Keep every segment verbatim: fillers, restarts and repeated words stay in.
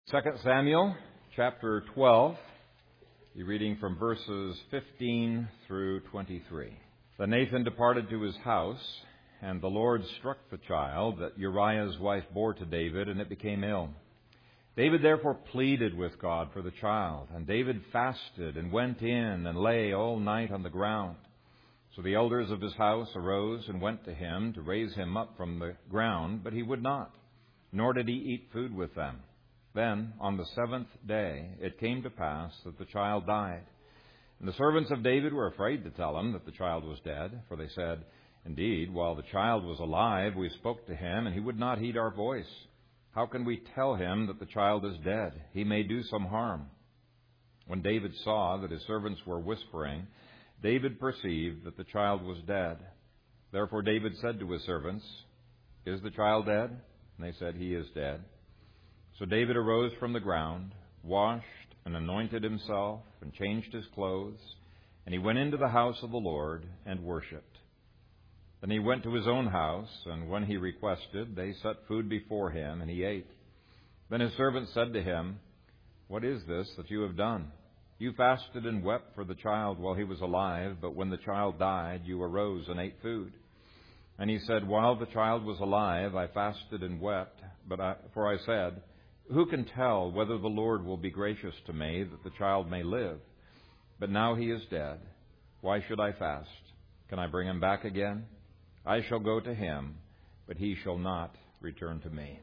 Second Samuel chapter twelve, you're reading from verses fifteen through twenty-three. Then Nathan departed to his house, and the Lord struck the child that Uriah's wife bore to David, and it became ill. David therefore pleaded with God for the child, and David fasted and went in and lay all night on the ground. So the elders of his house arose and went to him to raise him up from the ground, but he would not, nor did he eat food with them. Then, on the seventh day, it came to pass that the child died. And the servants of David were afraid to tell him that the child was dead, for they said, "Indeed, while the child was alive, we spoke to him, and he would not heed our voice. How can we tell him that the child is dead? He may do some harm." When David saw that his servants were whispering, David perceived that the child was dead. Therefore David said to his servants, "Is the child dead?" And they said, "He is dead." So David arose from the ground, washed and anointed himself, and changed his clothes, and he went into the house of the Lord and worshipped. Then he went to his own house, and when he requested, they set food before him, and he ate. Then his servant said to him, "What is this that you have done? You fasted and wept for the child while he was alive, but when the child died, you arose and ate food." And he said, "While the child was alive, I fasted and wept, but I, for I said, 'Who can tell whether the Lord will be gracious to me that the child may live?' But now he is dead. Why should I fast? Can I bring him back again? I shall go to him, but he shall not return to me."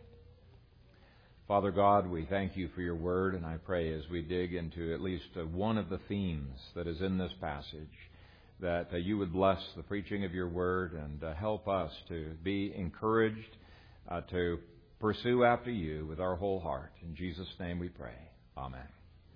Father God, we thank you for your word, and I pray as we dig into at least one of the themes that is in this passage, that uh, you would bless the preaching of your word and uh, help us to be encouraged uh, to pursue after you with our whole heart. In Jesus' name we pray. Amen.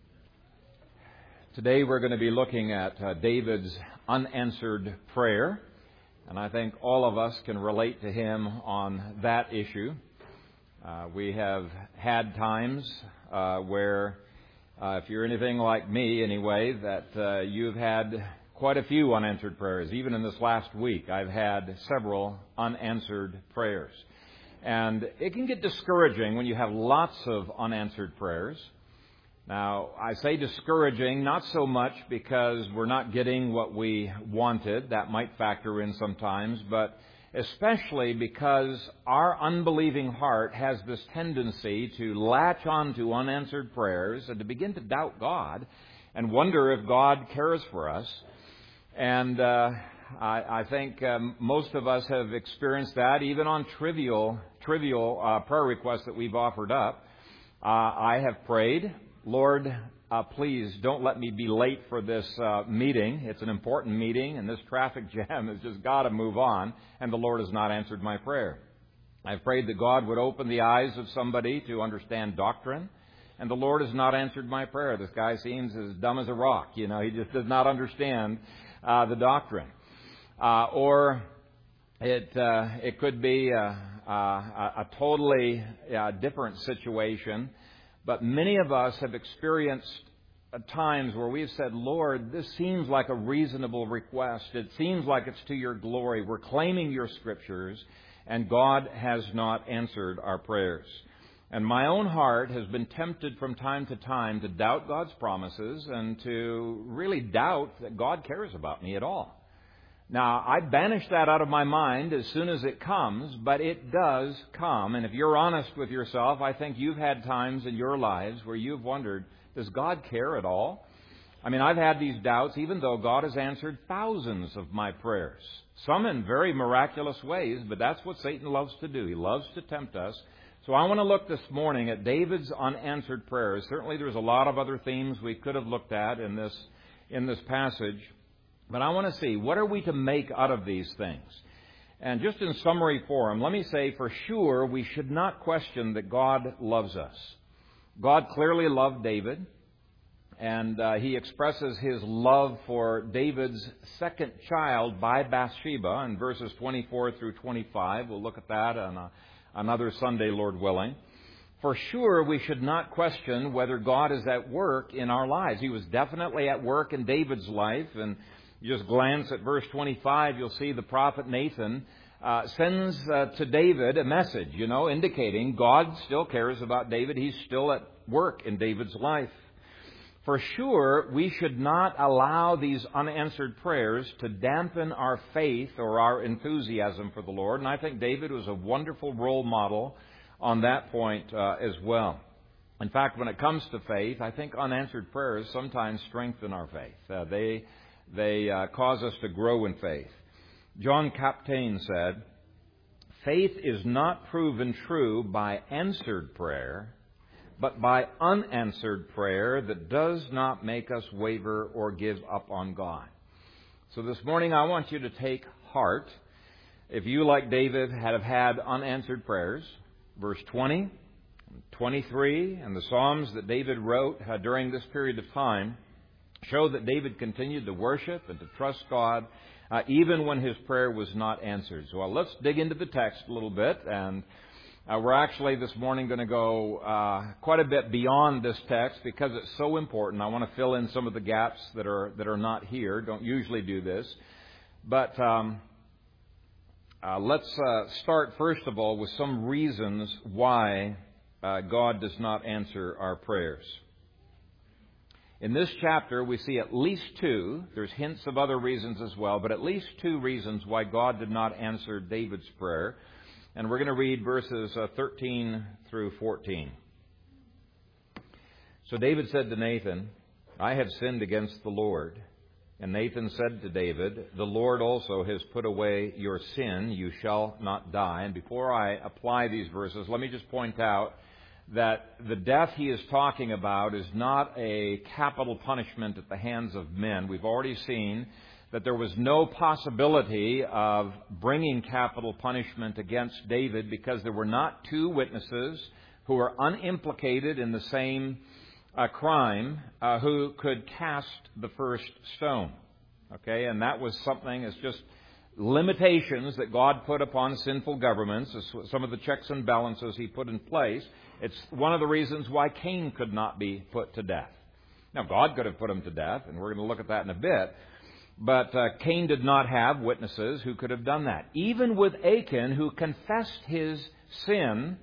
Today we're going to be looking at uh, David's unanswered prayer, and I think all of us can relate to him on that issue. Uh, we have had times uh, where, uh, if you're anything like me anyway, that uh, you've had quite a few unanswered prayers. Even in this last week, I've had several unanswered prayers. And it can get discouraging when you have lots of unanswered prayers. Now, I say discouraging not so much because we're not getting what we wanted. That might factor in sometimes, but especially because our unbelieving heart has this tendency to latch on to unanswered prayers and to begin to doubt God and wonder if God cares for us. And uh, I, I think um, most of us have experienced that, even on trivial, trivial uh, prayer requests that we've offered up. Uh, I have prayed, "Lord, uh, please don't let me be late for this uh, meeting. It's an important meeting, and this traffic jam has just got to move on." And the Lord has not answered my prayer. I've prayed that God would open the eyes of somebody to understand doctrine, and the Lord has not answered my prayer. This guy seems as dumb as a rock. You know, he just does not understand uh, the doctrine. Uh, or it uh, it could be uh, uh, a, a totally uh, different situation. But many of us have experienced times where we've said, "Lord, this seems like a reasonable request. It seems like it's to your glory. We're claiming your scriptures," and God has not answered our prayers. And my own heart has been tempted from time to time to doubt God's promises and to really doubt that God cares about me at all. Now, I banish that out of my mind as soon as it comes, but it does come. And if you're honest with yourself, I think you've had times in your lives where you've wondered, does God care at all? I mean, I've had these doubts, even though God has answered thousands of my prayers. Some in very miraculous ways, but that's what Satan loves to do. He loves to tempt us. So I want to look this morning at David's unanswered prayers. Certainly there's a lot of other themes we could have looked at in this, in this passage. But I want to see, what are we to make out of these things? And just in summary form, let me say for sure we should not question that God loves us. God clearly loved David, and uh, he expresses his love for David's second child by Bathsheba in verses twenty-four through twenty-five. We'll look at that on a, another Sunday, Lord willing. For sure, we should not question whether God is at work in our lives. He was definitely at work in David's life, and you just glance at verse twenty-five, you'll see the prophet Nathan uh, uh, sends uh, to David a message, you know, indicating God still cares about David. He's still at work in David's life. For sure, we should not allow these unanswered prayers to dampen our faith or our enthusiasm for the Lord. And I think David was a wonderful role model on that point uh, as well. In fact, when it comes to faith, I think unanswered prayers sometimes strengthen our faith. Uh, they they uh, cause us to grow in faith. John Captain said, "Faith is not proven true by answered prayer, but by unanswered prayer that does not make us waver or give up on God." So this morning I want you to take heart. If you, like David, have had unanswered prayers, verse twenty, twenty-three, and the Psalms that David wrote uh, during this period of time show that David continued to worship and to trust God uh, even when his prayer was not answered. So well, let's dig into the text a little bit, and Uh, we're actually this morning going to go uh, quite a bit beyond this text because it's so important. I want to fill in some of the gaps that are that are not here. Don't usually do this, but um, uh, let's uh, start first of all with some reasons why uh, God does not answer our prayers. In this chapter, we see at least two. There's hints of other reasons as well, but at least two reasons why God did not answer David's prayer. And we're going to read verses uh, thirteen through fourteen. So David said to Nathan, "I have sinned against the Lord." And Nathan said to David, "The Lord also has put away your sin. You shall not die." And before I apply these verses, let me just point out that the death he is talking about is not a capital punishment at the hands of men. We've already seen that there was no possibility of bringing capital punishment against David because there were not two witnesses who were unimplicated in the same uh, crime uh, who could cast the first stone. Okay, and that was something, it's just limitations that God put upon sinful governments, some of the checks and balances he put in place. It's one of the reasons why Cain could not be put to death. Now, God could have put him to death, and we're going to look at that in a bit. But uh, Cain did not have witnesses who could have done that. Even with Achan, who confessed his sin,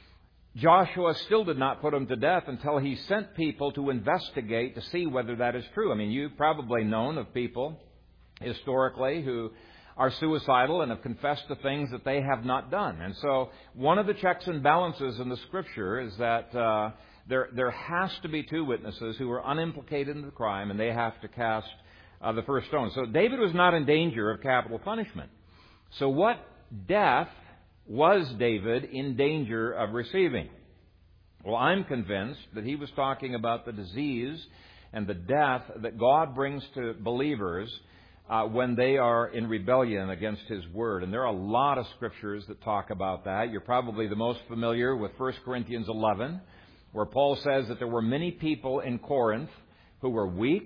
Joshua still did not put him to death until he sent people to investigate to see whether that is true. I mean, you've probably known of people historically who are suicidal and have confessed to things that they have not done. And so one of the checks and balances in the Scripture is that uh, there, there has to be two witnesses who are unimplicated in the crime, and they have to cast Uh, the first stone. So David was not in danger of capital punishment. So what death was David in danger of receiving? Well, I'm convinced that he was talking about the disease and the death that God brings to believers uh, when they are in rebellion against His Word. And there are a lot of scriptures that talk about that. You're probably the most familiar with First Corinthians eleven, where Paul says that there were many people in Corinth who were weak,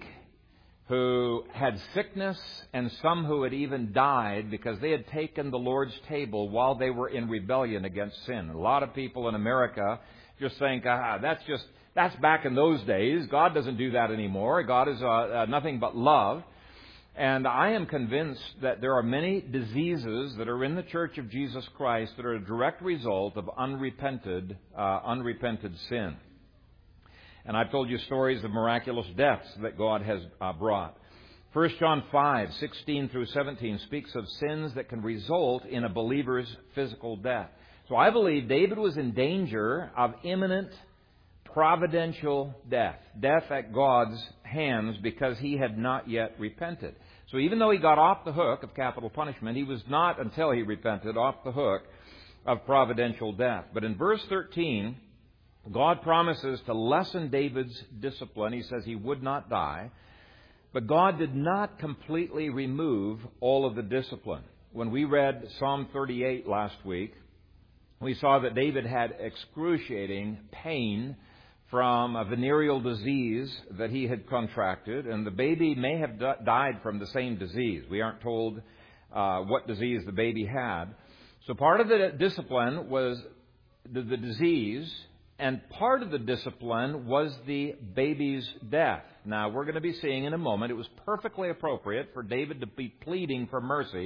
who had sickness, and some who had even died because they had taken the Lord's table while they were in rebellion against sin. A lot of people in America just think, ah, that's just, that's back in those days. God doesn't do that anymore. God is uh, uh, nothing but love. And I am convinced that there are many diseases that are in the Church of Jesus Christ that are a direct result of unrepented, uh, unrepented sin. And I've told you stories of miraculous deaths that God has uh, brought. First John five, sixteen through seventeen speaks of sins that can result in a believer's physical death. So I believe David was in danger of imminent providential death. Death at God's hands because he had not yet repented. So even though he got off the hook of capital punishment, he was not, until he repented, off the hook of providential death. But in verse thirteen, God promises to lessen David's discipline. He says he would not die. But God did not completely remove all of the discipline. When we read Psalm thirty-eight last week, we saw that David had excruciating pain from a venereal disease that he had contracted, and the baby may have died from the same disease. We aren't told uh, what disease the baby had. So part of the discipline was the, the disease, and part of the discipline was the baby's death. Now, we're going to be seeing in a moment, it was perfectly appropriate for David to be pleading for mercy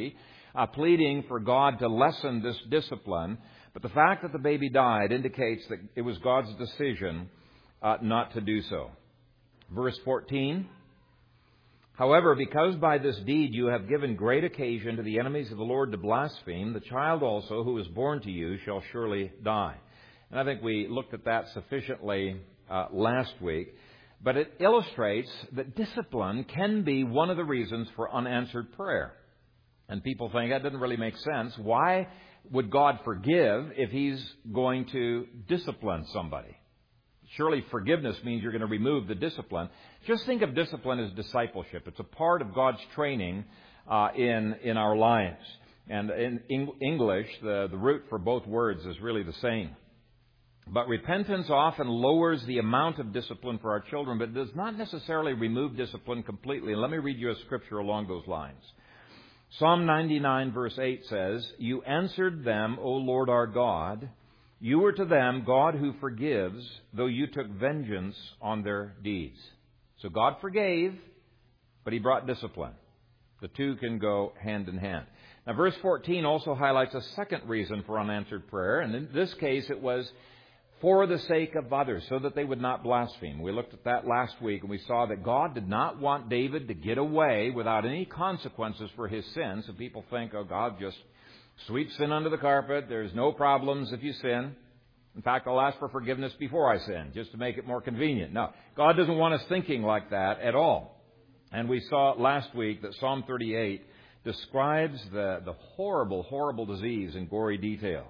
uh, pleading for God to lessen this discipline. But the fact that the baby died indicates that it was God's decision uh, not to do so. Verse fourteen, however, because by this deed you have given great occasion to the enemies of the Lord to blaspheme, the child also who is born to you shall surely die. And I think we looked at that sufficiently uh, last week. But it illustrates that discipline can be one of the reasons for unanswered prayer. And people think that doesn't really make sense. Why would God forgive if He's going to discipline somebody? Surely forgiveness means you're going to remove the discipline. Just think of discipline as discipleship. It's a part of God's training uh, in in our lives. And in Eng- English, the, the root for both words is really the same. But repentance often lowers the amount of discipline for our children, but does not necessarily remove discipline completely. And let me read you a scripture along those lines. Psalm ninety-nine verse eight says, "You answered them, O Lord our God. You were to them God who forgives, though you took vengeance on their deeds." So God forgave, but He brought discipline. The two can go hand in hand. Now verse fourteen also highlights a second reason for unanswered prayer. And in this case it was for the sake of others, so that they would not blaspheme. We looked at that last week, and we saw that God did not want David to get away without any consequences for his sin. So people think, oh, God just sweeps sin under the carpet. There's no problems if you sin. In fact, I'll ask for forgiveness before I sin, just to make it more convenient. No, God doesn't want us thinking like that at all. And we saw last week that Psalm thirty-eight describes the, the horrible, horrible disease in gory detail.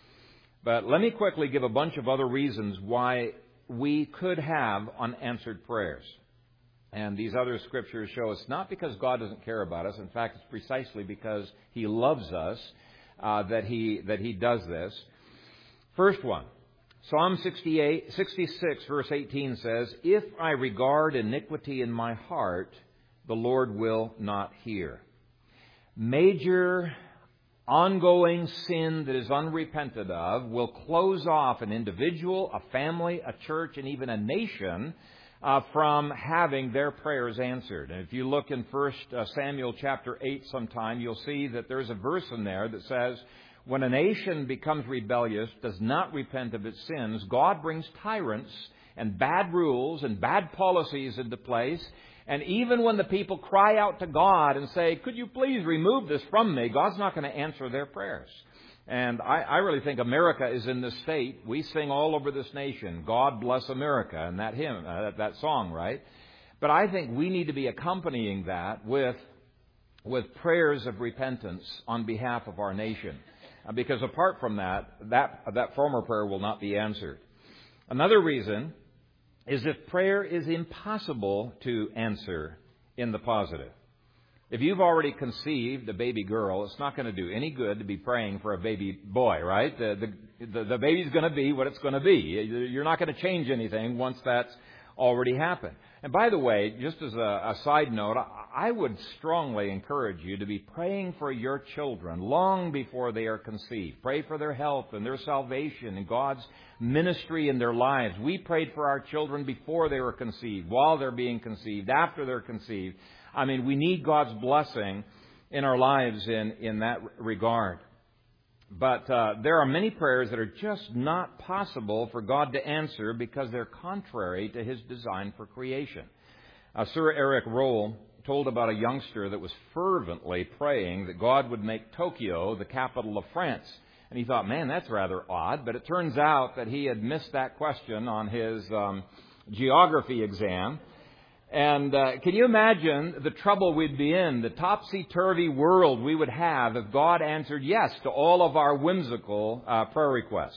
But let me quickly give a bunch of other reasons why we could have unanswered prayers. And these other scriptures show us not because God doesn't care about us. In fact, it's precisely because He loves us uh, that He that He does this. First one, Psalm sixty-eight, sixty-six, verse eighteen says, "If I regard iniquity in my heart, the Lord will not hear." Major ongoing sin that is unrepented of will close off an individual, a family, a church, and even a nation uh, from having their prayers answered. And if you look in First Samuel chapter eight sometime, you'll see that there's a verse in there that says, when a nation becomes rebellious, does not repent of its sins, God brings tyrants and bad rules and bad policies into place. And even when the people cry out to God and say, could you please remove this from me, God's not going to answer their prayers. And I, I really think America is in this state. We sing all over this nation, God bless America, and that hymn, uh, that, that song, right? But I think we need to be accompanying that with, with prayers of repentance on behalf of our nation. Uh, because apart from that, that, that former prayer will not be answered. Another reason is if prayer is impossible to answer in the positive. If you've already conceived a baby girl, it's not going to do any good to be praying for a baby boy, right? The, the, the, the baby's going to be what it's going to be. You're not going to change anything once that's already happened. And by the way, just as a, a side note, I, I would strongly encourage you to be praying for your children long before they are conceived. Pray for their health and their salvation and God's ministry in their lives. We prayed for our children before they were conceived, while they're being conceived, after they're conceived. I mean, we need God's blessing in our lives in, in that regard. But uh, there are many prayers that are just not possible for God to answer because they're contrary to His design for creation. Uh, Sir Eric Rolle told about a youngster that was fervently praying that God would make Tokyo the capital of France. And he thought, man, that's rather odd. But it turns out that he had missed that question on his um, geography exam. And uh, can you imagine the trouble we'd be in, the topsy-turvy world we would have if God answered yes to all of our whimsical uh, prayer requests?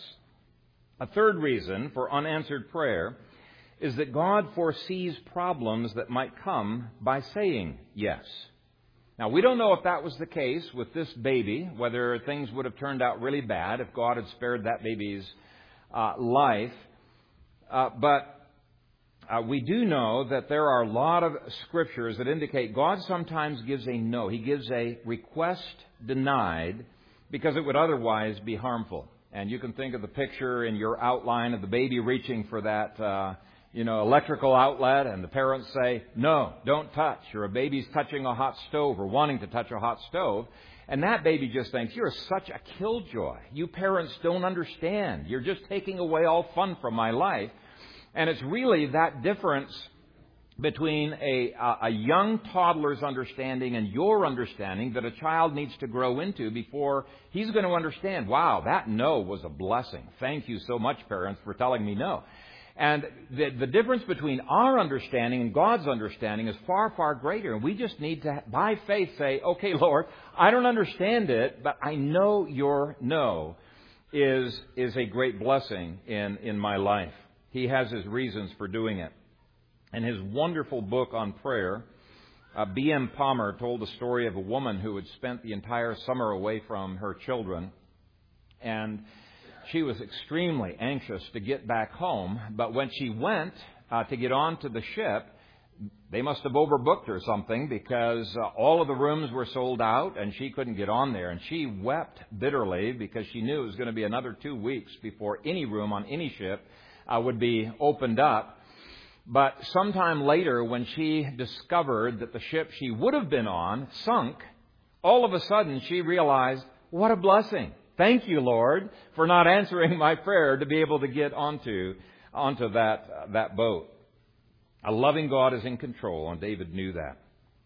A third reason for unanswered prayer is that God foresees problems that might come by saying yes. Now, we don't know if that was the case with this baby, whether things would have turned out really bad if God had spared that baby's uh, life. Uh, but Uh, we do know that there are a lot of scriptures that indicate God sometimes gives a no. He gives a request denied because it would otherwise be harmful. And you can think of the picture in your outline of the baby reaching for that, uh, you know, electrical outlet, and the parents say, no, don't touch. Or a baby's touching a hot stove or wanting to touch a hot stove. And that baby just thinks, you're such a killjoy. You parents don't understand. You're just taking away all fun from my life. And it's really that difference between a, a young toddler's understanding and your understanding that a child needs to grow into before he's going to understand, wow, that no was a blessing. Thank you so much, parents, for telling me no. And the, the difference between our understanding and God's understanding is far, far greater. And we just need to, by faith, say, okay, Lord, I don't understand it, but I know your no is, is a great blessing in, in my life. He has his reasons for doing it. In his wonderful book on prayer, uh, B M Palmer told the story of a woman who had spent the entire summer away from her children. And she was extremely anxious to get back home. But when she went uh, to get onto the ship, they must have overbooked or something, because uh, all of the rooms were sold out and she couldn't get on there. And she wept bitterly because she knew it was going to be another two weeks before any room on any ship uh, would be opened up. But sometime later, when she discovered that the ship she would have been on sunk, all of a sudden she realized, what a blessing. Thank you, Lord, for not answering my prayer to be able to get onto, onto that, uh, that boat. A loving God is in control, and David knew that.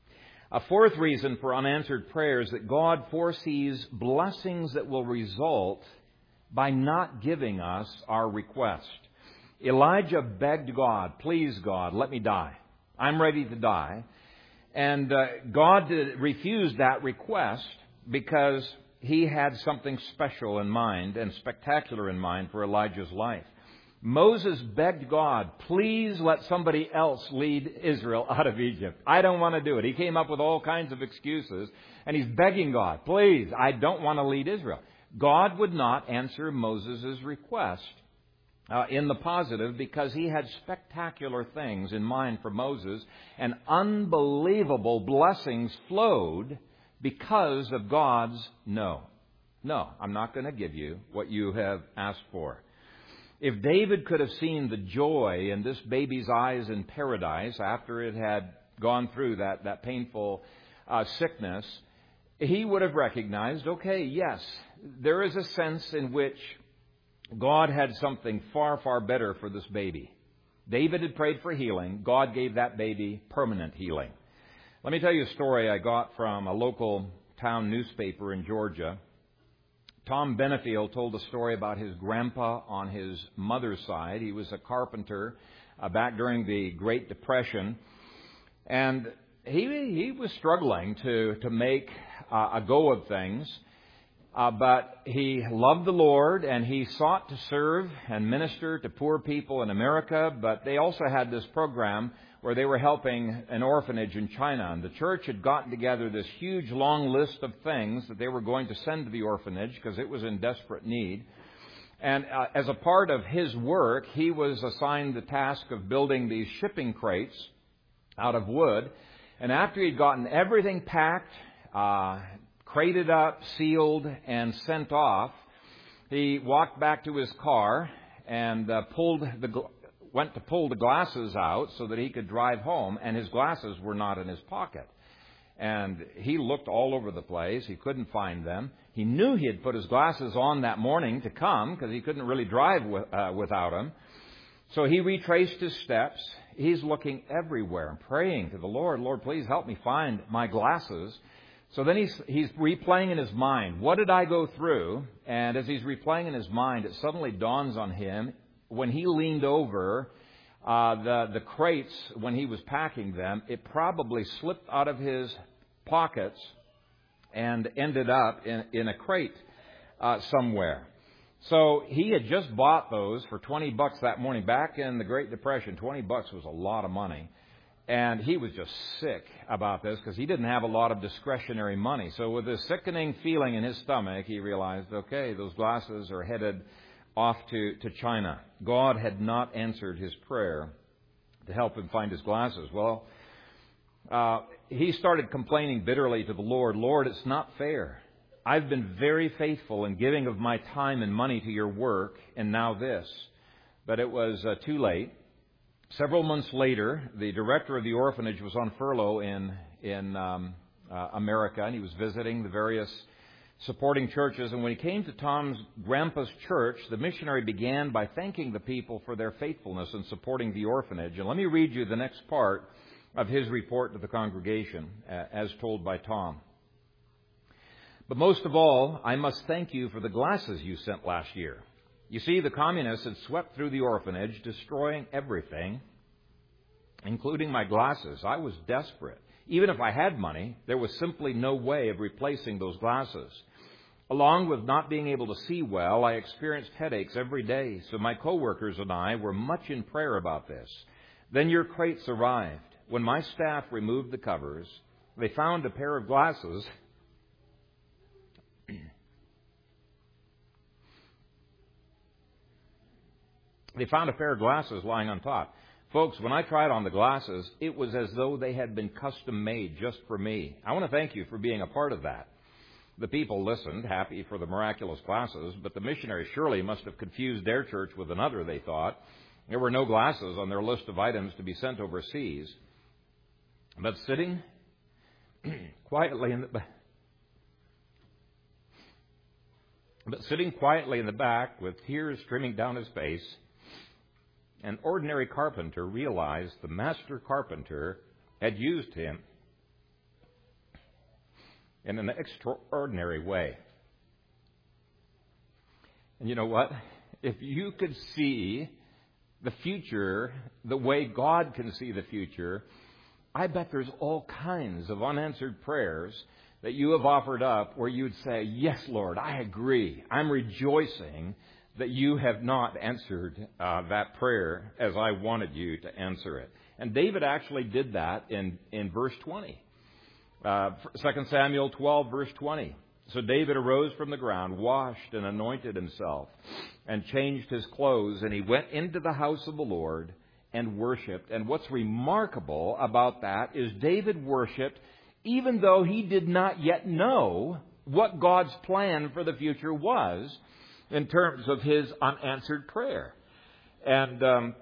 A fourth reason for unanswered prayer is that God foresees blessings that will result by not giving us our request. Elijah begged God, please, God, let me die. I'm ready to die. And uh, God did, refused that request because he had something special in mind and spectacular in mind for Elijah's life. Moses begged God, please let somebody else lead Israel out of Egypt. I don't want to do it. He came up with all kinds of excuses, and he's begging God, please, I don't want to lead Israel. God would not answer Moses' request Uh, in the positive, because he had spectacular things in mind for Moses, and unbelievable blessings flowed because of God's no. No, I'm not going to give you what you have asked for. If David could have seen the joy in this baby's eyes in paradise after it had gone through that, that painful uh, sickness, he would have recognized, okay, yes, there is a sense in which God had something far, far better for this baby. David had prayed for healing. God gave that baby permanent healing. Let me tell you a story I got from a local town newspaper in Georgia. Tom Benefield told a story about his grandpa on his mother's side. He was a carpenter uh, back during the Great Depression. And he, he was struggling to, to make uh, a go of things. Uh, but he loved the Lord, and he sought to serve and minister to poor people in America. But they also had this program where they were helping an orphanage in China. And the church had gotten together this huge, long list of things that they were going to send to the orphanage because it was in desperate need. And uh, as a part of his work, he was assigned the task of building these shipping crates out of wood. And after he'd gotten everything packed, uh, crated up, sealed, and sent off, he walked back to his car and uh, pulled the gl- went to pull the glasses out so that he could drive home, and his glasses were not in his pocket. And he looked all over the place. He couldn't find them. He knew he had put his glasses on that morning to come because he couldn't really drive with, uh, without them. So he retraced his steps. He's looking everywhere and praying to the Lord, Lord, please help me find my glasses. So then he's, he's replaying in his mind, what did I go through? And as he's replaying in his mind, it suddenly dawns on him, when he leaned over uh, the, the crates, when he was packing them, it probably slipped out of his pockets and ended up in, in a crate uh, somewhere. So he had just bought those for twenty bucks that morning. Back in the Great Depression, twenty bucks was a lot of money. And he was just sick about this because he didn't have a lot of discretionary money. So with this sickening feeling in his stomach, he realized, okay, those glasses are headed off to, to China. God had not answered his prayer to help him find his glasses. Well, uh, he started complaining bitterly to the Lord, Lord, it's not fair. I've been very faithful in giving of my time and money to your work, and now this. But it was uh, too late. Several months later, the director of the orphanage was on furlough in in um, uh, America, and he was visiting the various supporting churches. And when he came to Tom's grandpa's church, the missionary began by thanking the people for their faithfulness in supporting the orphanage. And let me read you the next part of his report to the congregation, uh, as told by Tom. But most of all, I must thank you for the glasses you sent last year. You see, the communists had swept through the orphanage, destroying everything, including my glasses. I was desperate. Even if I had money, there was simply no way of replacing those glasses. Along with not being able to see well, I experienced headaches every day, so my coworkers and I were much in prayer about this. Then your crates arrived. When my staff removed the covers, they found a pair of glasses They found a pair of glasses lying on top. Folks, when I tried on the glasses, it was as though they had been custom made just for me. I want to thank you for being a part of that. The people listened, happy for the miraculous glasses, but the missionary surely must have confused their church with another, they thought. There were no glasses on their list of items to be sent overseas. But sitting quietly in the back, but sitting quietly in the back with tears streaming down his face, an ordinary carpenter realized the master carpenter had used him in an extraordinary way. And you know what? If you could see the future the way God can see the future, I bet there's all kinds of unanswered prayers that you have offered up where you'd say, yes, Lord, I agree. I'm rejoicing that you have not answered uh, that prayer as I wanted you to answer it. And David actually did that in, in verse twenty. Uh, Second Samuel twelve, verse twenty. So David arose from the ground, washed and anointed himself, and changed his clothes, and he went into the house of the Lord and worshipped. And what's remarkable about that is David worshipped even though he did not yet know what God's plan for the future was in terms of his unanswered prayer. And um,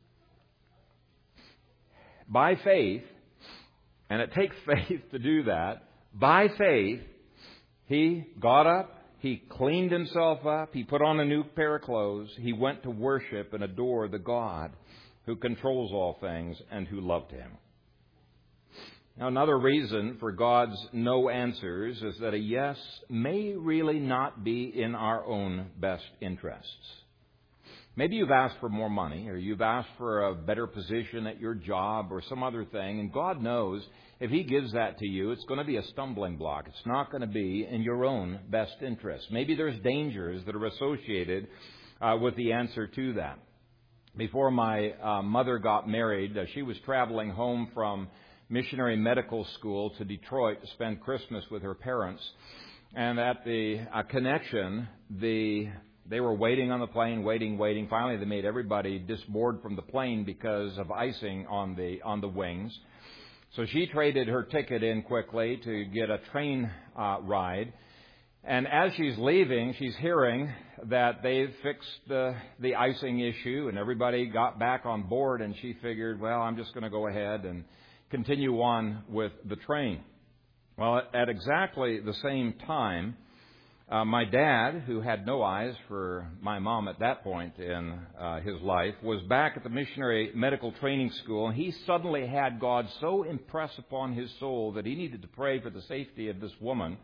by faith, and it takes faith to do that, by faith, he got up, he cleaned himself up, he put on a new pair of clothes, he went to worship and adore the God who controls all things and who loved him. Now, another reason for God's no answers is that a yes may really not be in our own best interests. Maybe you've asked for more money, or you've asked for a better position at your job or some other thing, and God knows if He gives that to you, it's going to be a stumbling block. It's not going to be in your own best interest. Maybe there's dangers that are associated uh, with the answer to that. Before my uh, mother got married, uh, she was traveling home from missionary medical school to Detroit to spend Christmas with her parents. And at the uh, connection, the they were waiting on the plane, waiting, waiting. Finally, they made everybody disboard from the plane because of icing on the on the wings. So she traded her ticket in quickly to get a train uh, ride. And as she's leaving, she's hearing that they've fixed the, the icing issue and everybody got back on board. And she figured, well, I'm just going to go ahead and continue on with the train. Well, at exactly the same time, uh, my dad, who had no eyes for my mom at that point in uh, his life, was back at the missionary medical training school, and he suddenly had God so impress upon his soul that he needed to pray for the safety of this woman.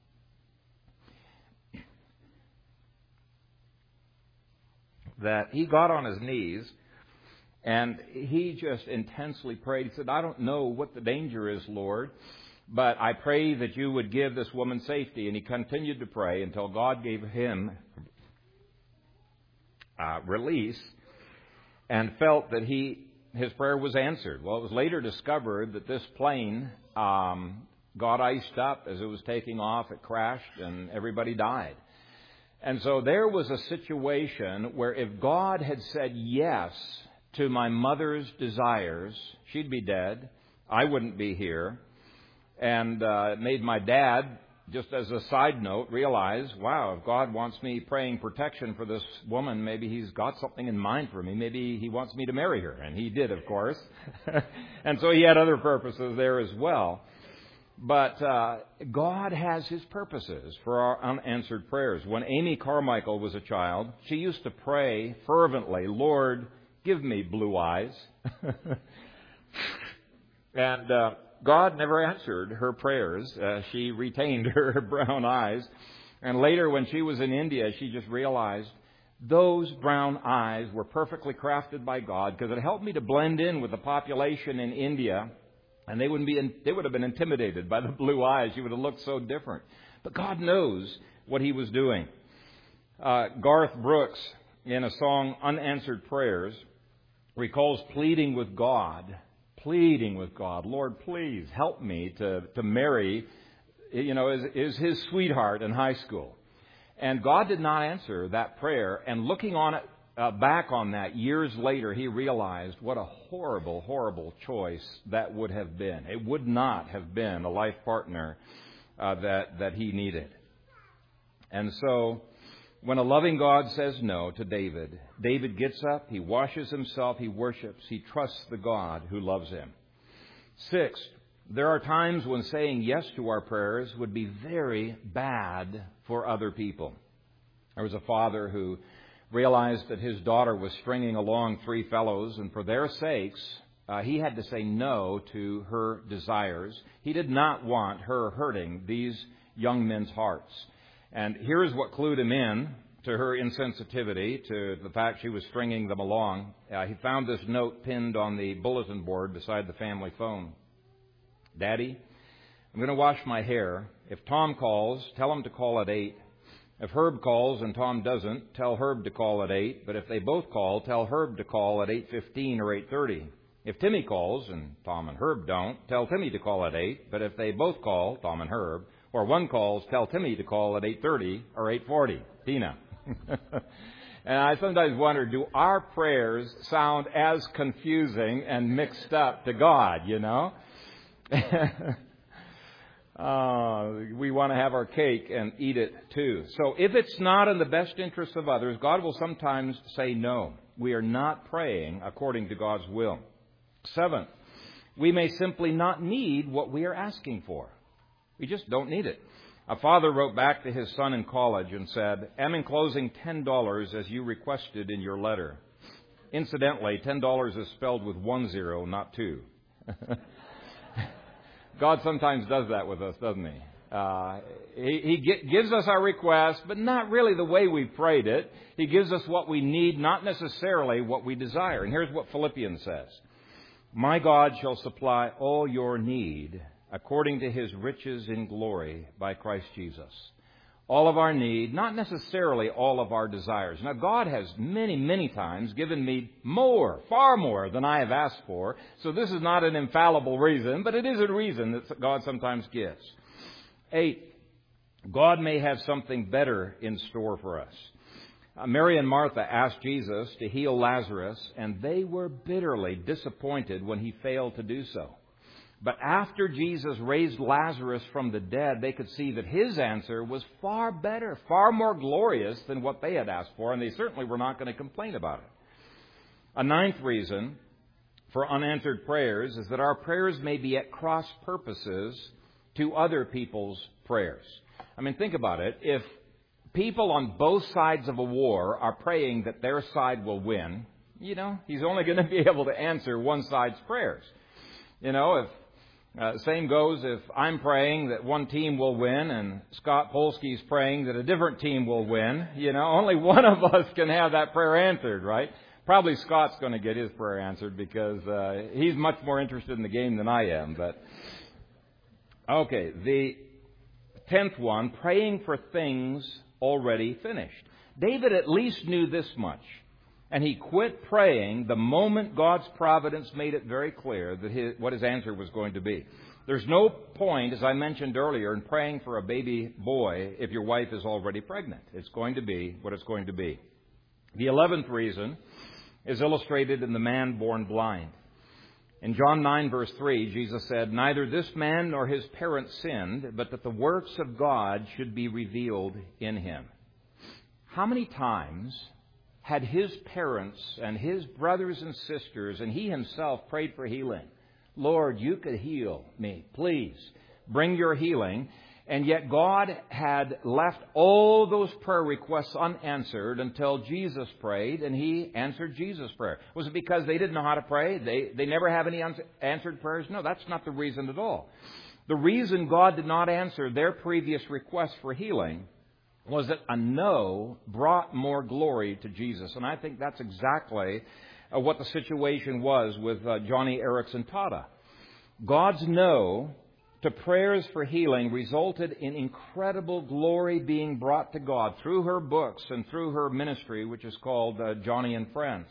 That he got on his knees and he just intensely prayed. He said, I don't know what the danger is, Lord, but I pray that you would give this woman safety. And he continued to pray until God gave him uh, release and felt that he his prayer was answered. Well, it was later discovered that this plane um, got iced up as it was taking off. It crashed and everybody died. And so there was a situation where if God had said yes to my mother's desires, she'd be dead. I wouldn't be here. And uh, it made my dad, just as a side note, realize, wow, if God wants me praying protection for this woman, maybe He's got something in mind for me. Maybe He wants me to marry her. And He did, of course. And so He had other purposes there as well. But uh, God has His purposes for our unanswered prayers. When Amy Carmichael was a child, she used to pray fervently, "Lord, give me blue eyes." and uh, God never answered her prayers. Uh, she retained her brown eyes. And later, when she was in India, she just realized those brown eyes were perfectly crafted by God, because it helped me to blend in with the population in India. And they wouldn't be, in, they would have been intimidated by the blue eyes. She would have looked so different. But God knows what He was doing. Uh, Garth Brooks, in a song, Unanswered Prayers, recalls pleading with God, pleading with God, "Lord, please help me to, to marry, you know, is, is his sweetheart in high school." And God did not answer that prayer. And looking on it, Uh, back on that years later, he realized what a horrible, horrible choice that would have been. It would not have been a life partner uh, that, that he needed. And so, when a loving God says no to David, David gets up, he washes himself, he worships, he trusts the God who loves him. Sixth, there are times when saying yes to our prayers would be very bad for other people. There was a father who realized that his daughter was stringing along three fellows, and for their sakes, uh, he had to say no to her desires. He did not want her hurting these young men's hearts. And here's what clued him in to her insensitivity, to the fact she was stringing them along. Uh, he found this note pinned on the bulletin board beside the family phone. "Daddy, I'm going to wash my hair. If Tom calls, tell him to call at eight. If Herb calls and Tom doesn't, tell Herb to call at eight. But if they both call, tell Herb to call at eight fifteen or eight thirty. If Timmy calls and Tom and Herb don't, tell Timmy to call at eight. But if they both call, Tom and Herb, or one calls, tell Timmy to call at eight thirty or eight forty. Tina." And I sometimes wonder, do our prayers sound as confusing and mixed up to God, you know? Uh, we want to have our cake and eat it too. So if it's not in the best interest of others, God will sometimes say no. We are not praying according to God's will. Seventh, we may simply not need what we are asking for. We just don't need it. A father wrote back to his son in college and said, "I'm enclosing ten dollars as you requested in your letter." Incidentally, ten dollars is spelled with one zero, not two. God sometimes does that with us, doesn't He? Uh, he he gi- gives us our request, but not really the way we prayed it. He gives us what we need, not necessarily what we desire. And here's what Philippians says. "My God shall supply all your need according to His riches in glory by Christ Jesus." All of our need, not necessarily all of our desires. Now, God has many, many times given me more, far more than I have asked for. So this is not an infallible reason, but it is a reason that God sometimes gives. Eight, God may have something better in store for us. Uh, Mary and Martha asked Jesus to heal Lazarus, and they were bitterly disappointed when He failed to do so. But after Jesus raised Lazarus from the dead, they could see that His answer was far better, far more glorious than what they had asked for, and they certainly were not going to complain about it. A ninth reason for unanswered prayers is that our prayers may be at cross purposes to other people's prayers. I mean, think about it. If people on both sides of a war are praying that their side will win, you know, He's only going to be able to answer one side's prayers. You know, if Uh, same goes if I'm praying that one team will win and Scott Polsky's praying that a different team will win. You know, only one of us can have that prayer answered, right? Probably Scott's going to get his prayer answered because uh, he's much more interested in the game than I am. But okay, the tenth one, praying for things already finished. David at least knew this much. And he quit praying the moment God's providence made it very clear that his, what his answer was going to be. There's no point, as I mentioned earlier, in praying for a baby boy if your wife is already pregnant. It's going to be what it's going to be. The eleventh reason is illustrated in the man born blind. In John nine, verse three, Jesus said, "Neither this man nor his parents sinned, but that the works of God should be revealed in him." How many times had his parents and his brothers and sisters and he himself prayed for healing? "Lord, you could heal me, please." bring your healing. And yet God had left all those prayer requests unanswered until Jesus prayed, and He answered Jesus' prayer. Was it because they didn't know how to pray? They, they never have any unanswered prayers? No, that's not the reason at all. The reason God did not answer their previous request for healing was that a no brought more glory to Jesus. And I think that's exactly uh, what the situation was with uh, Johnny Erickson Tada. God's no to prayers for healing resulted in incredible glory being brought to God through her books and through her ministry, which is called uh, Johnny and Friends.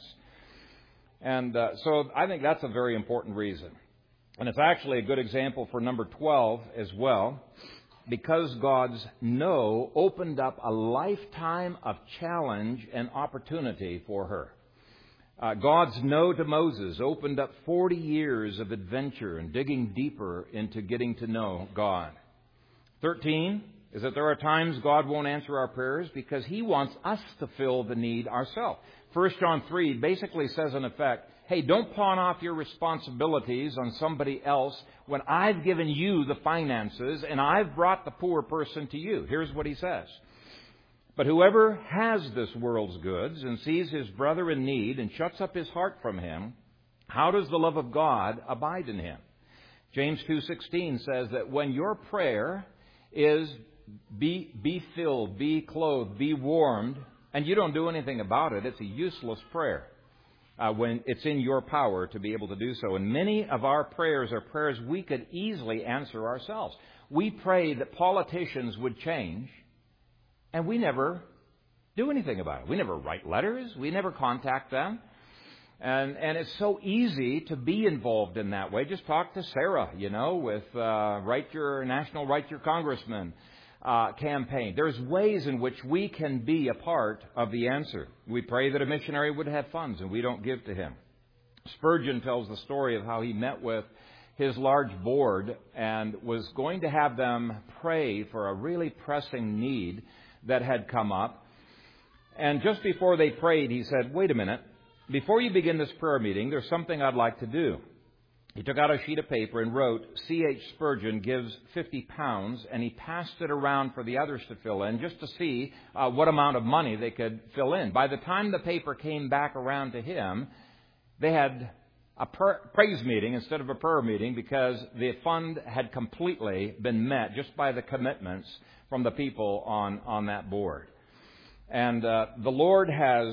And uh, so I think that's a very important reason. And it's actually a good example for number twelve as well, because God's no opened up a lifetime of challenge and opportunity for her. Uh, God's no to Moses opened up forty years of adventure and digging deeper into getting to know God. Thirteen is that there are times God won't answer our prayers because He wants us to fill the need ourselves. First John three basically says in effect, hey, don't pawn off your responsibilities on somebody else when I've given you the finances and I've brought the poor person to you. Here's what He says. But whoever has this world's goods and sees his brother in need and shuts up his heart from him, how does the love of God abide in him? James two sixteen says that when your prayer is be, be filled, be clothed, be warmed, and you don't do anything about it, it's a useless prayer uh, when it's in your power to be able to do so. And many of our prayers are prayers we could easily answer ourselves. We pray that politicians would change, and we never do anything about it. We never write letters. We never contact them. And and it's so easy to be involved in that way. Just talk to Sarah, you know, with uh, Write Your National Write Your Congressman uh, campaign. There's ways in which we can be a part of the answer. We pray that a missionary would have funds, and we don't give to him. Spurgeon tells the story of how he met with his large board and was going to have them pray for a really pressing need that had come up. And just before they prayed, he said, wait a minute, before you begin this prayer meeting, there's something I'd like to do. He took out a sheet of paper and wrote, C H Spurgeon gives fifty pounds, and he passed it around for the others to fill in just to see uh, what amount of money they could fill in. By the time the paper came back around to him, they had a praise meeting instead of a prayer meeting because the fund had completely been met just by the commitments from the people on, on that board. And uh, the Lord has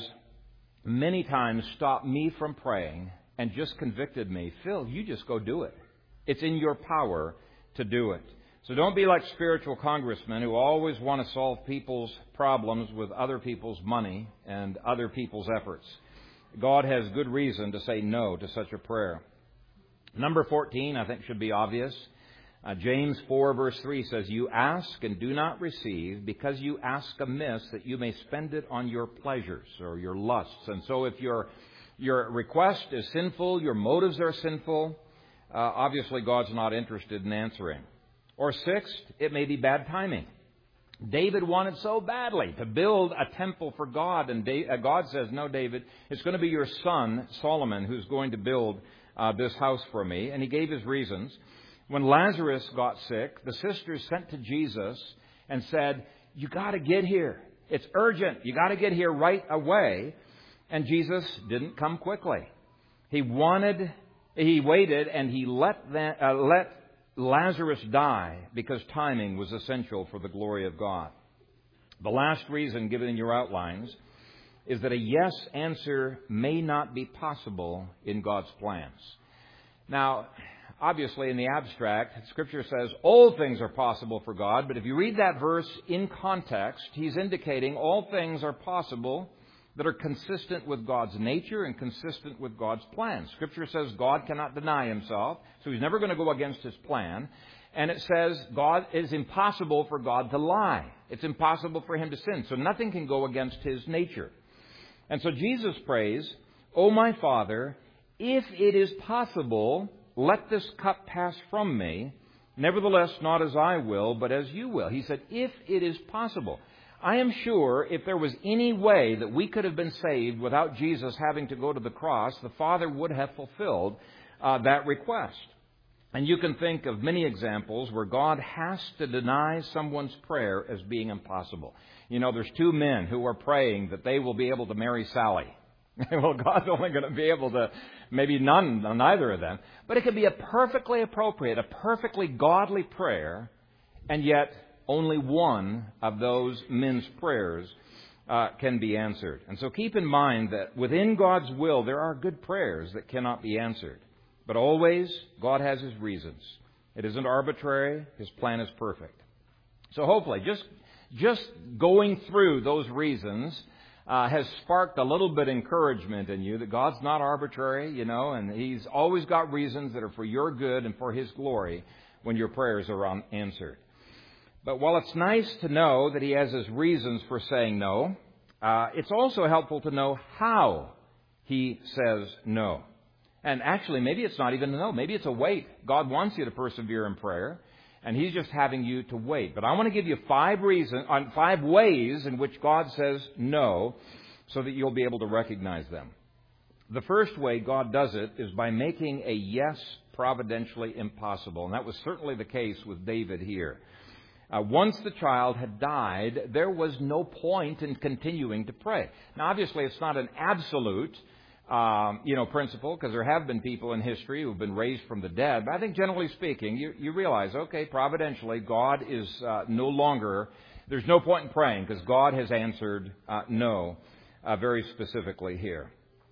many times stopped me from praying and just convicted me, Phil, you just go do it. It's in your power to do it. So don't be like spiritual congressmen who always want to solve people's problems with other people's money and other people's efforts. God has good reason to say no to such a prayer. Number fourteen, I think, should be obvious. Uh, James four verse three says, you ask and do not receive because you ask amiss that you may spend it on your pleasures or your lusts. And so if your your request is sinful, your motives are sinful, uh, obviously God's not interested in answering. Or sixth, it may be bad timing. David wanted so badly to build a temple for God, and God says, no, David, it's going to be your son, Solomon, who's going to build uh, this house for me. And he gave his reasons. When Lazarus got sick, the sisters sent to Jesus and said, you got to get here. It's urgent. You got to get here right away. And Jesus didn't come quickly. He wanted, he waited, and he let that, uh, let Lazarus die because timing was essential for the glory of God. The last reason given in your outlines is that a yes answer may not be possible in God's plans. Now, obviously in the abstract, Scripture says all things are possible for God, but if you read that verse in context, He's indicating all things are possible that are consistent with God's nature and consistent with God's plan. Scripture says God cannot deny Himself, so He's never going to go against His plan. And it says God it is impossible for God to lie. It's impossible for Him to sin, so nothing can go against His nature. And so Jesus prays, O my Father, if it is possible, let this cup pass from me. Nevertheless, not as I will, but as you will. He said, if it is possible. I am sure if there was any way that we could have been saved without Jesus having to go to the cross, the Father would have fulfilled uh, that request. And you can think of many examples where God has to deny someone's prayer as being impossible. You know, there's two men who are praying that they will be able to marry Sally. Well, God's only going to be able to, maybe none, neither of them. But it could be a perfectly appropriate, a perfectly godly prayer, and yet only one of those men's prayers uh, can be answered. And so keep in mind that within God's will, there are good prayers that cannot be answered. But always, God has His reasons. It isn't arbitrary. His plan is perfect. So hopefully, just just going through those reasons uh, has sparked a little bit of encouragement in you that God's not arbitrary, you know, and He's always got reasons that are for your good and for His glory when your prayers are unanswered. But while it's nice to know that He has His reasons for saying no, uh, it's also helpful to know how He says no. And actually, maybe it's not even a no. Maybe it's a wait. God wants you to persevere in prayer, and He's just having you to wait. But I want to give you five reasons, uh, five ways in which God says no, so that you'll be able to recognize them. The first way God does it is by making a yes providentially impossible, and that was certainly the case with David here. Uh, once the child had died, there was no point in continuing to pray. Now, obviously, it's not an absolute Um, you know, principle, because there have been people in history who have been raised from the dead. But I think generally speaking, you, you realize, okay, providentially, God is uh, no longer, there's no point in praying because God has answered uh, no uh, very specifically here.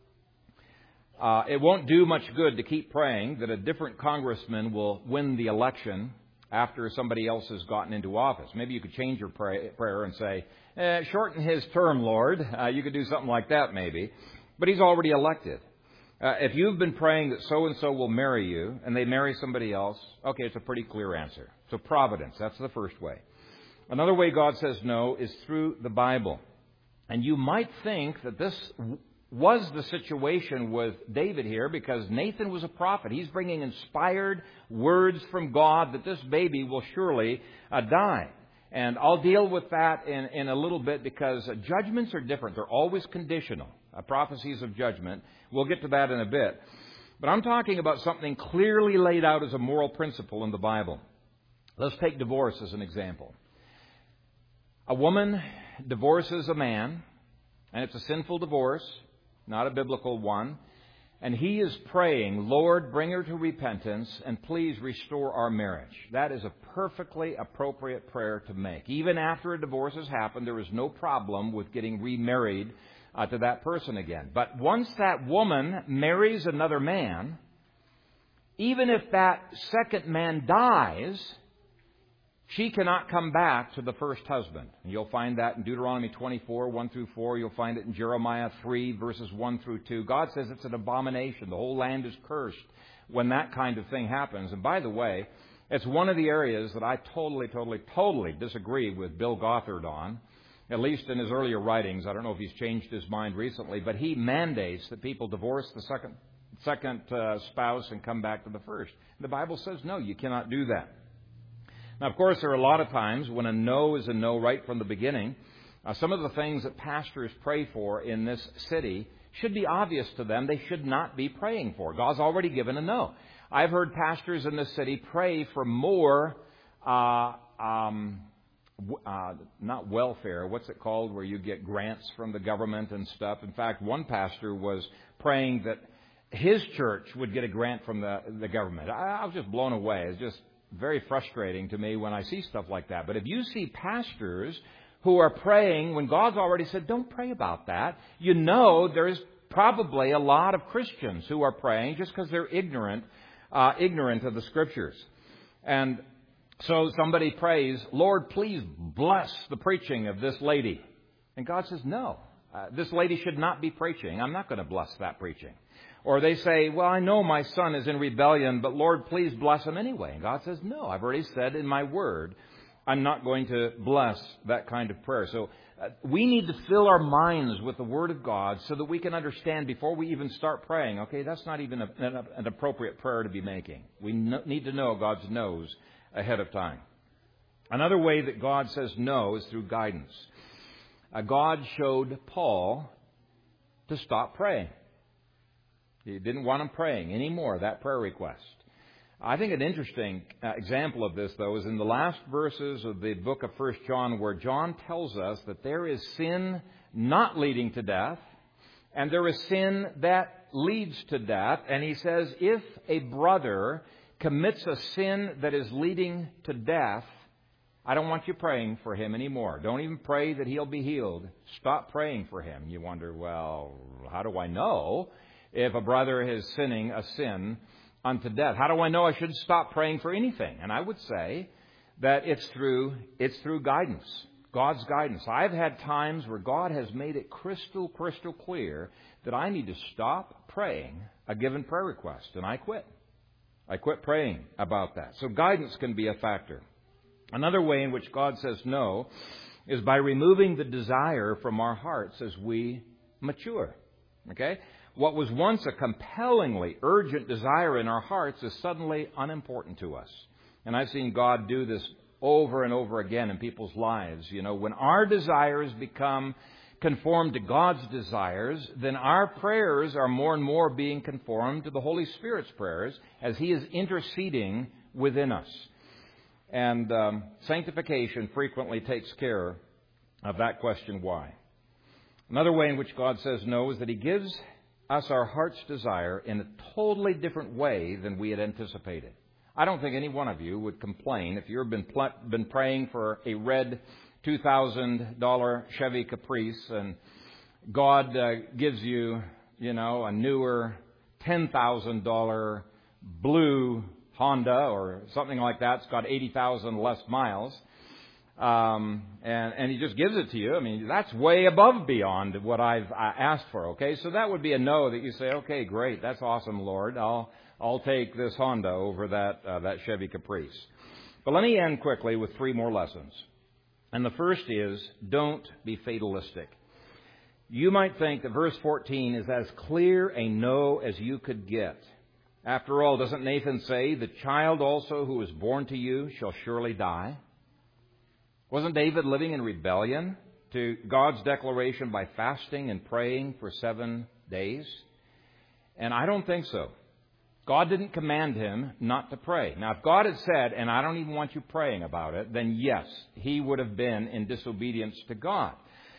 Uh, it won't do much good to keep praying that a different congressman will win the election after somebody else has gotten into office. Maybe you could change your pray, prayer and say, eh, shorten his term, Lord. Uh, you could do something like that maybe. But he's already elected. Uh, if you've been praying that so-and-so will marry you, and they marry somebody else, okay, it's a pretty clear answer. So providence, that's the first way. Another way God says no is through the Bible. And you might think that this was the situation with David here because Nathan was a prophet. He's bringing inspired words from God that this baby will surely uh, die. And I'll deal with that in, in a little bit because uh, judgments are different. They're always conditional. Uh, prophecies of judgment. We'll get to that in a bit. But I'm talking about something clearly laid out as a moral principle in the Bible. Let's take divorce as an example. A woman divorces a man, and it's a sinful divorce, not a biblical one. And he is praying, Lord, bring her to repentance, and please restore our marriage. That is a perfectly appropriate prayer to make. Even after a divorce has happened, there is no problem with getting remarried Uh, to that person again. But once that woman marries another man, even if that second man dies, she cannot come back to the first husband. And you'll find that in Deuteronomy twenty-four, one through four. You'll find it in Jeremiah three, verses one through two. God says it's an abomination. The whole land is cursed when that kind of thing happens. And by the way, it's one of the areas that I totally, totally, totally disagree with Bill Gothard on. At least in his earlier writings. I don't know if he's changed his mind recently, but he mandates that people divorce the second second uh, spouse and come back to the first. The Bible says no, you cannot do that. Now, of course, there are a lot of times when a no is a no right from the beginning. Uh, some of the things that pastors pray for in this city should be obvious to them. They should not be praying for. God's already given a no. I've heard pastors in this city pray for more uh, um Uh, not welfare, what's it called, where you get grants from the government and stuff. In fact, one pastor was praying that his church would get a grant from the, the government. I, I was just blown away. It's just very frustrating to me when I see stuff like that. But if you see pastors who are praying when God's already said, don't pray about that, you know there's probably a lot of Christians who are praying just because they're ignorant, uh, ignorant of the Scriptures. And so somebody prays, Lord, please bless the preaching of this lady. And God says, no, uh, this lady should not be preaching. I'm not going to bless that preaching. Or they say, well, I know my son is in rebellion, but Lord, please bless him anyway. And God says, no, I've already said in my word, I'm not going to bless that kind of prayer. So uh, we need to fill our minds with the Word of God so that we can understand before we even start praying, okay, that's not even a, an, an appropriate prayer to be making. We no, need to know God's no's ahead of time. Another way that God says no is through guidance. Uh, God showed Paul to stop praying. He didn't want him praying anymore, that prayer request. I think an interesting uh, example of this, though, is in the last verses of the book of First John, where John tells us that there is sin not leading to death, and there is sin that leads to death. And he says, if a brother commits a sin that is leading to death, I don't want you praying for him anymore. Don't even pray that he'll be healed. Stop praying for him. You wonder, well, how do I know if a brother is sinning a sin unto death? How do I know I should stop praying for anything? And I would say that it's through it's through guidance, God's guidance. I've had times where God has made it crystal, crystal clear that I need to stop praying a given prayer request, and I quit. I quit praying about that. So guidance can be a factor. Another way in which God says no is by removing the desire from our hearts as we mature. Okay? What was once a compellingly urgent desire in our hearts is suddenly unimportant to us. And I've seen God do this over and over again in people's lives. You know, when our desires become conformed to God's desires, then our prayers are more and more being conformed to the Holy Spirit's prayers as He is interceding within us. And um, sanctification frequently takes care of that question, why. Another way in which God says no is that He gives us our heart's desire in a totally different way than we had anticipated. I don't think any one of you would complain if you've been pl- been praying for a red two thousand dollars Chevy Caprice and God uh, gives you, you know, a newer ten thousand dollars blue Honda or something like that. It's got eighty thousand less miles. Um, and, and He just gives it to you. I mean, that's way above beyond what I've uh, asked for, okay? So that would be a no that you say, okay, great, that's awesome, Lord. I'll I'll take this Honda over that uh, that Chevy Caprice. But let me end quickly with three more lessons. And the first is, don't be fatalistic. You might think that verse fourteen is as clear a no as you could get. After all, doesn't Nathan say, the child also who is born to you shall surely die? Wasn't David living in rebellion to God's declaration by fasting and praying for seven days? And I don't think so. God didn't command him not to pray. Now, if God had said, and I don't even want you praying about it, then yes, he would have been in disobedience to God.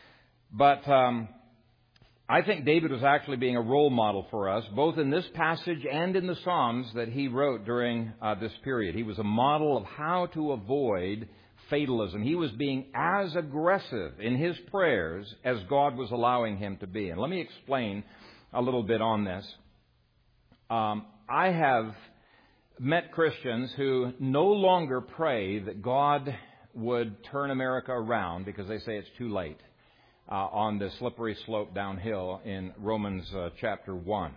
But um, I think David was actually being a role model for us, both in this passage and in the Psalms that he wrote during uh, this period. He was a model of how to avoid fatalism. He was being as aggressive in his prayers as God was allowing him to be. And let me explain a little bit on this. Um, I have met Christians who no longer pray that God would turn America around because they say it's too late uh, on the slippery slope downhill in Romans uh, chapter one.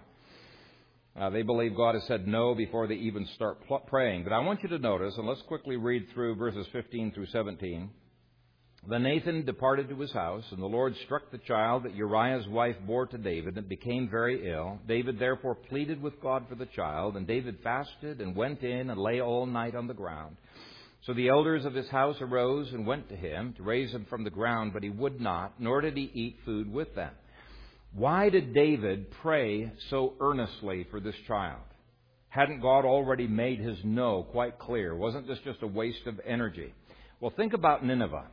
Uh, they believe God has said no before they even start pl- praying. But I want you to notice, and let's quickly read through verses fifteen through seventeen. Then Nathan departed to his house, and the Lord struck the child that Uriah's wife bore to David, and became very ill. David therefore pleaded with God for the child, and David fasted and went in and lay all night on the ground. So the elders of his house arose and went to him to raise him from the ground, but he would not, nor did he eat food with them. Why did David pray so earnestly for this child? Hadn't God already made his no quite clear? Wasn't this just a waste of energy? Well, think about Nineveh.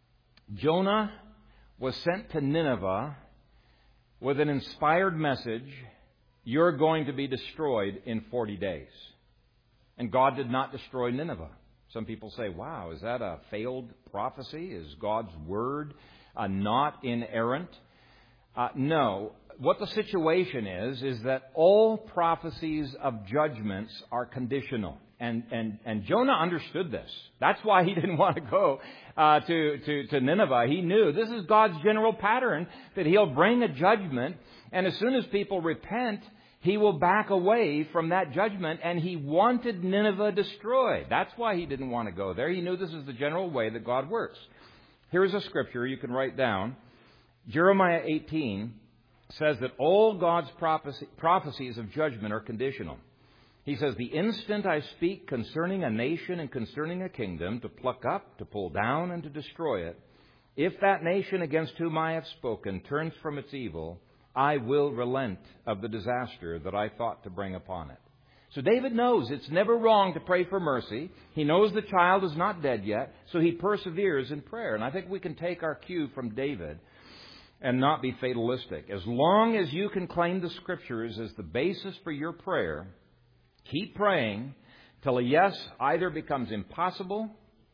Jonah was sent to Nineveh with an inspired message, you're going to be destroyed in forty days. And God did not destroy Nineveh. Some people say, wow, is that a failed prophecy? Is God's word uh, not inerrant? Uh, no. What the situation is, is that all prophecies of judgments are conditional. And, and, and Jonah understood this. That's why he didn't want to go uh, to, to, to Nineveh. He knew this is God's general pattern, that He'll bring a judgment. And as soon as people repent, He will back away from that judgment. And he wanted Nineveh destroyed. That's why he didn't want to go there. He knew this is the general way that God works. Here's a scripture you can write down. Jeremiah eighteen says that all God's prophecy, prophecies of judgment are conditional. He says, the instant I speak concerning a nation and concerning a kingdom, to pluck up, to pull down, and to destroy it, if that nation against whom I have spoken turns from its evil, I will relent of the disaster that I thought to bring upon it. So David knows it's never wrong to pray for mercy. He knows the child is not dead yet, so he perseveres in prayer. And I think we can take our cue from David and not be fatalistic. As long as you can claim the Scriptures as the basis for your prayer, keep praying till a yes either becomes impossible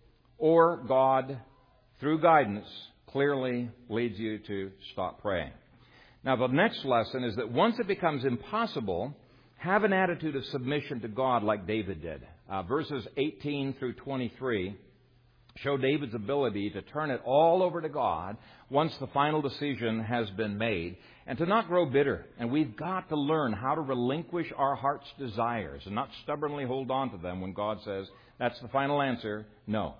or God, through guidance, clearly leads you to stop praying. Now, the next lesson is that once it becomes impossible, have an attitude of submission to God like David did. Uh, verses eighteen through twenty-three show David's ability to turn it all over to God once the final decision has been made, and to not grow bitter. And we've got to learn how to relinquish our heart's desires and not stubbornly hold on to them when God says, that's the final answer, no.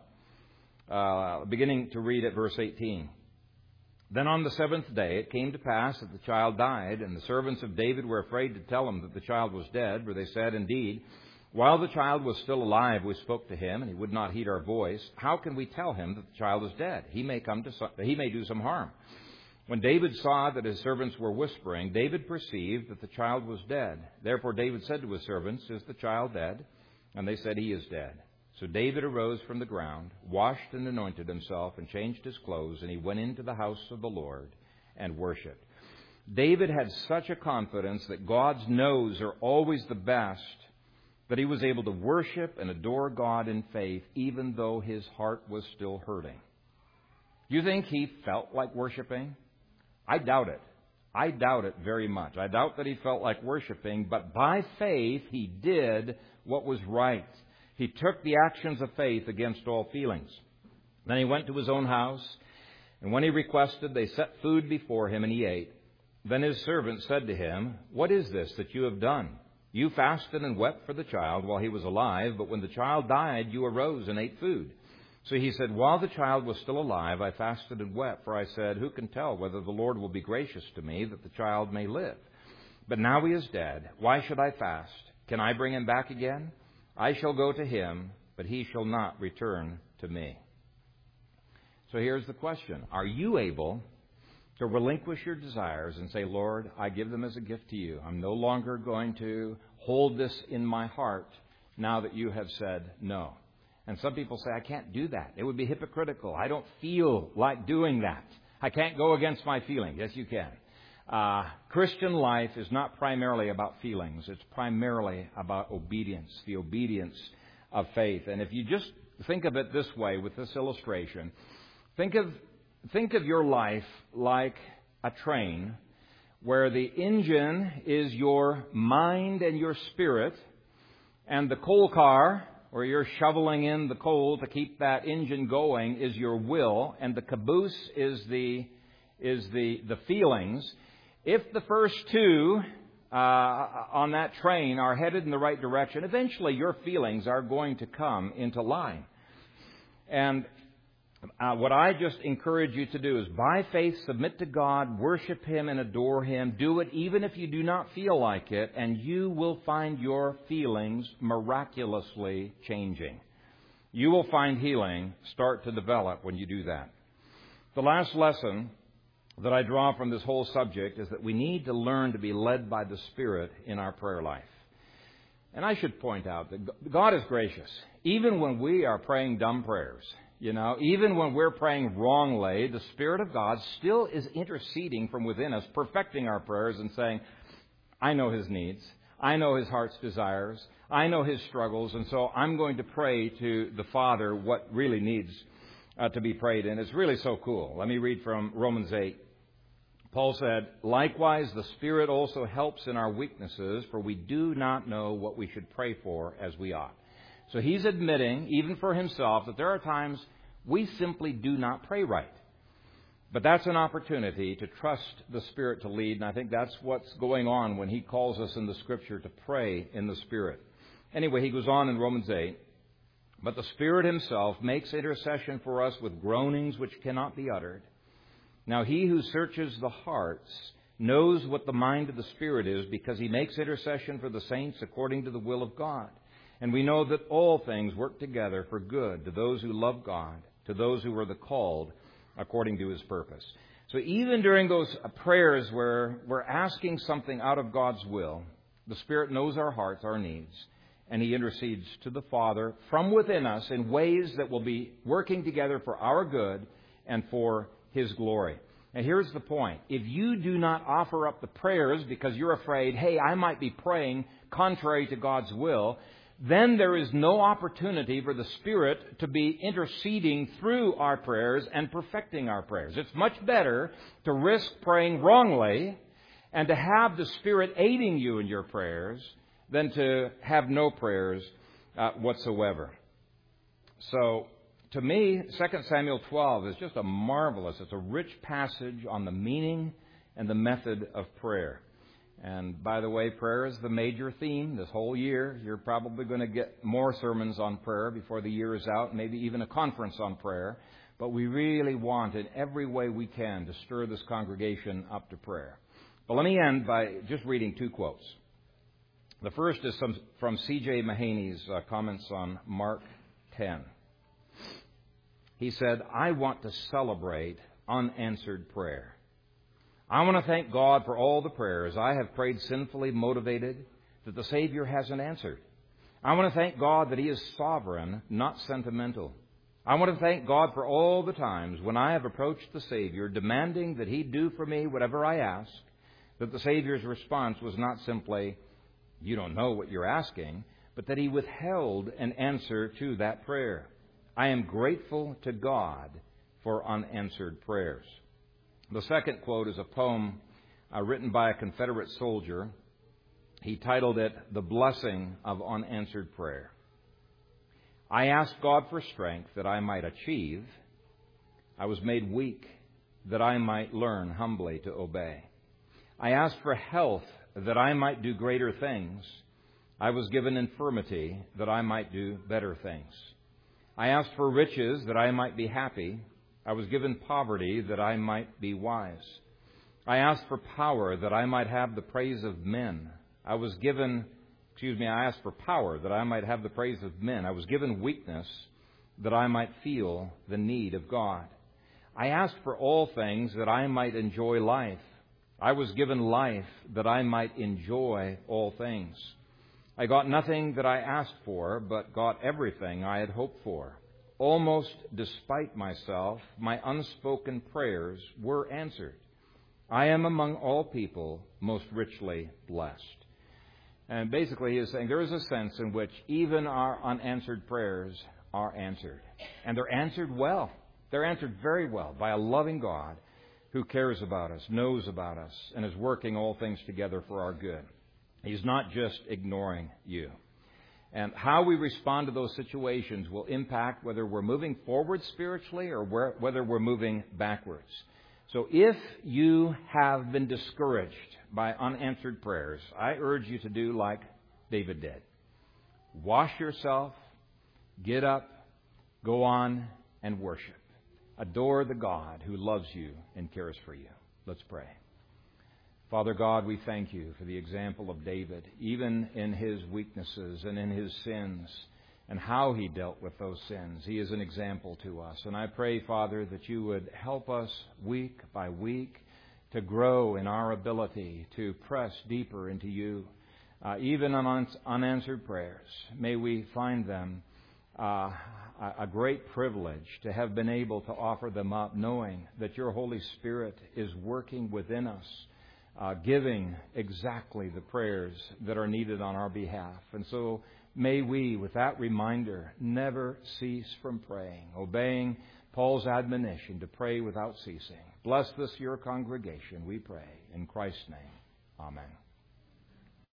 Uh, beginning to read at verse eighteen. Then on the seventh day it came to pass that the child died, and the servants of David were afraid to tell him that the child was dead, for they said, indeed, while the child was still alive, we spoke to him, and he would not heed our voice. How can we tell him that the child is dead? He may come to some, he may do some harm. When David saw that his servants were whispering, David perceived that the child was dead. Therefore David said to his servants, is the child dead? And they said, he is dead. So David arose from the ground, washed and anointed himself, and changed his clothes, and he went into the house of the Lord and worshipped. David had such a confidence that God's no's are always the best, that he was able to worship and adore God in faith, even though his heart was still hurting. Do you think he felt like worshiping? I doubt it. I doubt it very much. I doubt that he felt like worshiping, but by faith he did what was right. He took the actions of faith against all feelings. Then he went to his own house, and when he requested, they set food before him, and he ate. Then his servant said to him, what is this that you have done? You fasted and wept for the child while he was alive, but when the child died, you arose and ate food. So he said, while the child was still alive, I fasted and wept, for I said, who can tell whether the Lord will be gracious to me that the child may live? But now he is dead. Why should I fast? Can I bring him back again? I shall go to him, but he shall not return to me. So here's the question. Are you able to relinquish your desires and say, Lord, I give them as a gift to you. I'm no longer going to hold this in my heart now that you have said no. And some people say, I can't do that. It would be hypocritical. I don't feel like doing that. I can't go against my feeling. Yes, you can. Uh, Christian life is not primarily about feelings. It's primarily about obedience, the obedience of faith. And if you just think of it this way with this illustration, think of think of your life like a train where the engine is your mind and your spirit, and the coal car, where you're shoveling in the coal to keep that engine going, is your will, and the caboose is the is the the feelings. If the first two uh, on that train are headed in the right direction, eventually your feelings are going to come into line. And uh, what I just encourage you to do is, by faith, submit to God, worship Him and adore Him. Do it even if you do not feel like it, and you will find your feelings miraculously changing. You will find healing start to develop when you do that. The last lesson that I draw from this whole subject is that we need to learn to be led by the Spirit in our prayer life. And I should point out that God is gracious. Even when we are praying dumb prayers, you know, even when we're praying wrongly, the Spirit of God still is interceding from within us, perfecting our prayers and saying, I know His needs. I know His heart's desires. I know His struggles. And so I'm going to pray to the Father what really needs uh, to be prayed. And it's really so cool. Let me read from Romans eight. Paul said, likewise, the Spirit also helps in our weaknesses, for we do not know what we should pray for as we ought. So he's admitting, even for himself, that there are times we simply do not pray right. But that's an opportunity to trust the Spirit to lead, and I think that's what's going on when he calls us in the Scripture to pray in the Spirit. Anyway, he goes on in Romans eight, but the Spirit Himself makes intercession for us with groanings which cannot be uttered. Now He who searches the hearts knows what the mind of the Spirit is, because He makes intercession for the saints according to the will of God. And we know that all things work together for good to those who love God, to those who are the called according to His purpose. So even during those prayers where we're asking something out of God's will, The Spirit knows our hearts, our needs, and He intercedes to the Father from within us in ways that will be working together for our good and for His glory. And here's the point. If you do not offer up the prayers because you're afraid, hey, I might be praying contrary to God's will, then there is no opportunity for the Spirit to be interceding through our prayers and perfecting our prayers. It's much better to risk praying wrongly and to have the Spirit aiding you in your prayers than to have no prayers uh, whatsoever. So, to me, Second Samuel twelve is just a marvelous, it's a rich passage on the meaning and the method of prayer. And by the way, prayer is the major theme this whole year. You're probably going to get more sermons on prayer before the year is out, maybe even a conference on prayer. But we really want in every way we can to stir this congregation up to prayer. But let me end by just reading two quotes. The first is some, from C J Mahaney's uh, comments on Mark ten. He said, I want to celebrate unanswered prayer. I want to thank God for all the prayers I have prayed sinfully motivated that the Savior hasn't answered. I want to thank God that He is sovereign, not sentimental. I want to thank God for all the times when I have approached the Savior demanding that He do for me whatever I ask, that the Savior's response was not simply, you don't know what you're asking, but that He withheld an answer to that prayer. I am grateful to God for unanswered prayers. The second quote is a poem uh, written by a Confederate soldier. He titled it, The Blessing of Unanswered Prayer. I asked God for strength that I might achieve. I was made weak that I might learn humbly to obey. I asked for health that I might do greater things. I was given infirmity that I might do better things. I asked for riches that I might be happy. I was given poverty that I might be wise. I asked for power that I might have the praise of men. I was given, excuse me, I asked for power that I might have the praise of men. I was given weakness that I might feel the need of God. I asked for all things that I might enjoy life. I was given life that I might enjoy all things. I got nothing that I asked for, but got everything I had hoped for. Almost despite myself, my unspoken prayers were answered. I am among all people most richly blessed. And basically he is saying there is a sense in which even our unanswered prayers are answered. And they're answered well. They're answered very well by a loving God who cares about us, knows about us, and is working all things together for our good. He's not just ignoring you. And how we respond to those situations will impact whether we're moving forward spiritually or where, whether we're moving backwards. So if you have been discouraged by unanswered prayers, I urge you to do like David did. Wash yourself, get up, go on, and worship. Adore the God who loves you and cares for you. Let's pray. Father God, we thank you for the example of David, even in his weaknesses and in his sins, and how he dealt with those sins. He is an example to us. And I pray, Father, that you would help us week by week to grow in our ability to press deeper into you, uh, even on unanswered prayers. May we find them uh, a great privilege to have been able to offer them up, knowing that your Holy Spirit is working within us, uh, giving exactly the prayers that are needed on our behalf. And so may we, with that reminder, never cease from praying, obeying Paul's admonition to pray without ceasing. Bless this, your congregation, we pray. In Christ's name, amen.